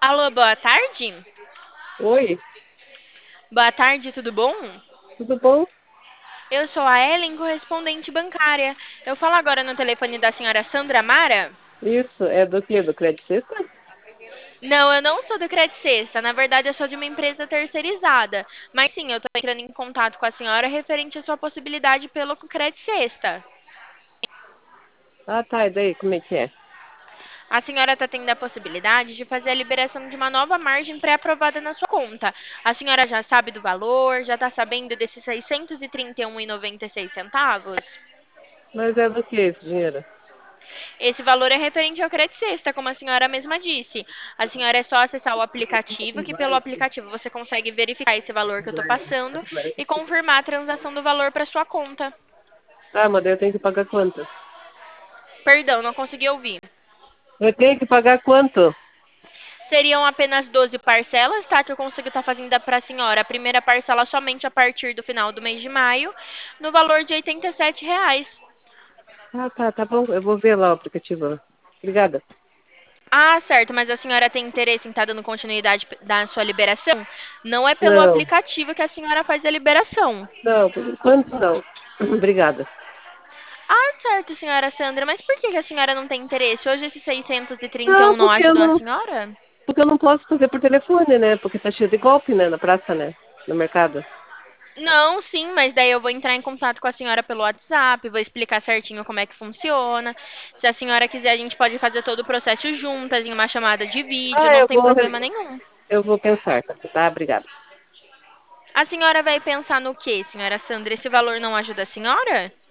Alô, boa tarde? Oi, Boa tarde, tudo bom? tudo bom? Eu sou a Ellen, correspondente bancária. Eu falo agora no telefone da senhora Sandra Mara? Isso, é do quê? Do Credit System? Não, eu não sou do Credit Sexta. Na verdade, eu sou de uma empresa terceirizada. Mas sim, eu estou entrando em contato com a senhora referente à sua possibilidade pelo Credit Sexta. Ah, tá, e daí, como é que é? A senhora está tendo a possibilidade de fazer a liberação de uma nova margem pré-aprovada na sua conta. A senhora já sabe do valor, já está sabendo desses 631,96 centavos? Mas é do que esse dinheiro? Esse valor é referente ao Credit Sexta, como a senhora mesma disse. A senhora é só acessar o aplicativo, que pelo aplicativo você consegue verificar esse valor que eu estou passando e confirmar a transação do valor para sua conta. Ah, mas daí eu tenho que pagar quanto? Perdão, não consegui ouvir. Eu tenho que pagar quanto? Seriam apenas 12 parcelas, tá? Que eu consigo estar fazendo para a senhora. A primeira parcela somente a partir do final do mês de maio, no valor de R$ 87. Ah, tá, tá bom, eu vou ver lá o aplicativo. Obrigada. Ah, certo, mas a senhora tem interesse em estar dando continuidade da sua liberação? Não é pelo Não, aplicativo que a senhora faz a liberação. não, por enquanto não. Obrigada. Ah, certo, senhora Sandra, mas por que a senhora não tem interesse? Hoje esses seiscentos e trinta e Não, um não ajudam a senhora? porque eu não posso fazer por telefone, né? Porque tá cheio de golpe, né, na praça, né? No mercado. Não, sim, mas daí eu vou entrar em contato com a senhora pelo WhatsApp, vou explicar certinho como é que funciona. Se a senhora quiser, a gente pode fazer todo o processo juntas, em uma chamada de vídeo, Ah, não tem problema nenhum. eu vou pensar, tá? Obrigada. A senhora vai pensar no quê, senhora Sandra? Esse valor não ajuda a senhora?